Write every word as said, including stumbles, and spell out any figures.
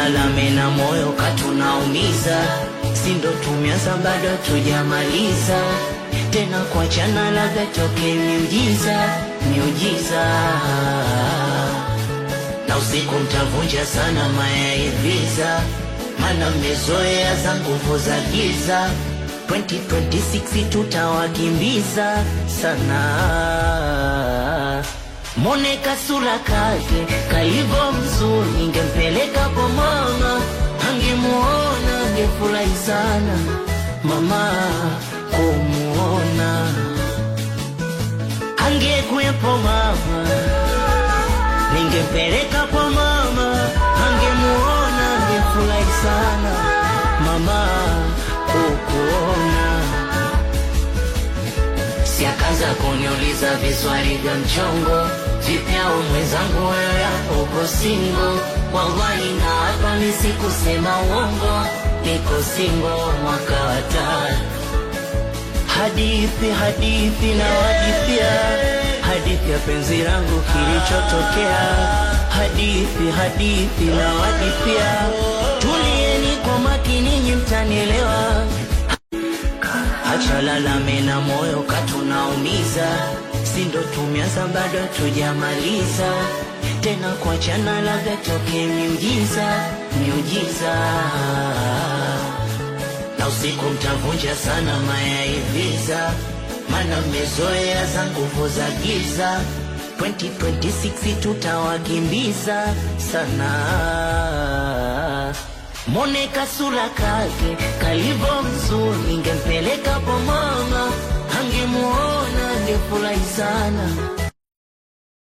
lalame na moyo katunaumiza, sindo tumianza bado tujamaliza, tena kuachana labda toke miujiza, miujiza. Na usiku mtavunja sana mayaiviza, mana mmezoea za nguvu za giza, twenty twenty-six tutawakimbiza sana. Mone kasura kake kaivo mzuri, ningempeleka kwa mama, angemuona angefurahi sana mama kumuona, angekuwepo mama, ningempeleka kwa mama, angemuona angefurahi sana mama kukuona. Siakaza kuniuliza viswali vya mchongo, vipya mwenzangu wewe uko single, wallahi na hapa nisikusema uongo, niko single mwaka wa tano. Hadithi hadithi na wadithia, hadithi ya penzi langu kilichotokea, hadithi hadithi na wadithia, tulieni kwa makini nyinyi mtanielewa. Acha lalame na moyo katunaumiza, sindo tumianza bado tujamaliza, tena kuachana labda toke miujiza, miujiza. Na usiku mtavunja sana mayaiviza, mana mmezoea za nguvu za giza, twenty twenty-six tutawakimbiza sana. Mone kasura kake kalivo mzuri, ningempeleka kwa mama, angemuona angefurahi sana